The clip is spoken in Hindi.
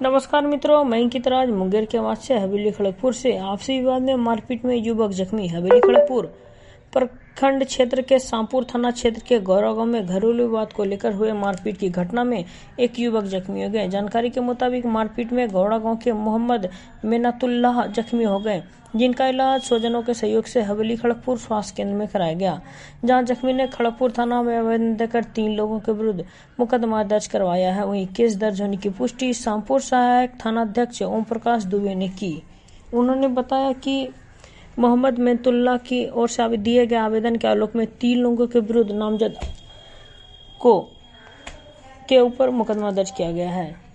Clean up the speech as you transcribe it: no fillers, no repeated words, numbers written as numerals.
नमस्कार मित्रों, मैं अंकित राज मुंगेर के आवाज से हवेली खड़गपुर से। आपसी विवाद में मारपीट में युवक जख्मी। हवेली खड़गपुर प्रखंड क्षेत्र के सांपुर थाना क्षेत्र के गौरव गांव में घरेलू विवाद को लेकर हुए मारपीट की घटना में एक युवक जख्मी हो गए। जानकारी के मुताबिक मारपीट में गौड़ा गांव के मोहम्मद मेनातुल्लाह जख्मी हो गए, जिनका इलाज स्वजनों के सहयोग से हवेली खड़गपुर स्वास्थ्य केंद्र में कराया गया, जहां जख्मी ने खड़गपुर थाना में आवेदन देकर 3 लोगों के विरुद्ध मुकदमा दर्ज करवाया है। वहीं केस दर्ज होने की पुष्टि सांपुर सहायक थानाध्यक्ष ओम प्रकाश दुबे ने की। उन्होंने बताया कि मोहम्मद मेनातुल्लाह की ओर से दिए गए आवेदन के आलोक में 3 लोगों के विरुद्ध नामजद के ऊपर मुकदमा दर्ज किया गया है।